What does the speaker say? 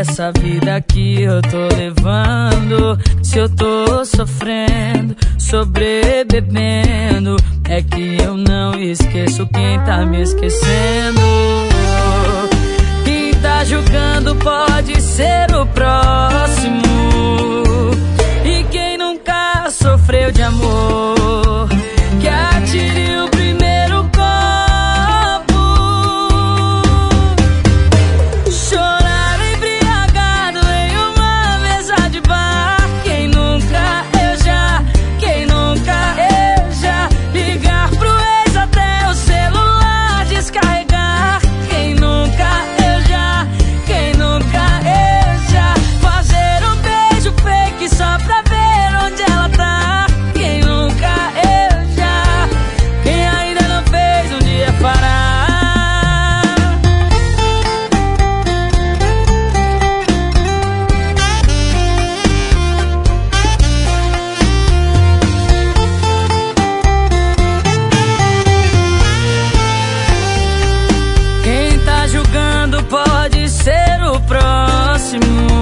essa vida que eu tô levando. Se eu tô sofrendo, sobrebebendo, é que eu não esqueço quem tá me esquecendo. Quem tá julgando pode ser o próximo, e quem nunca sofreu de amor, que atire o primeiro copo. Chorar embriagado em uma mesa de bar. Quem nunca eu já, quem nunca eu já. Ligar pro ex até o celular descarregar. Quem nunca eu já, quem nunca eu já. Fazer um beijo fake só pra ver onde ela tá. Quem nunca eu já, quem ainda não fez um dia parar. Quem tá julgando pode ser o próximo,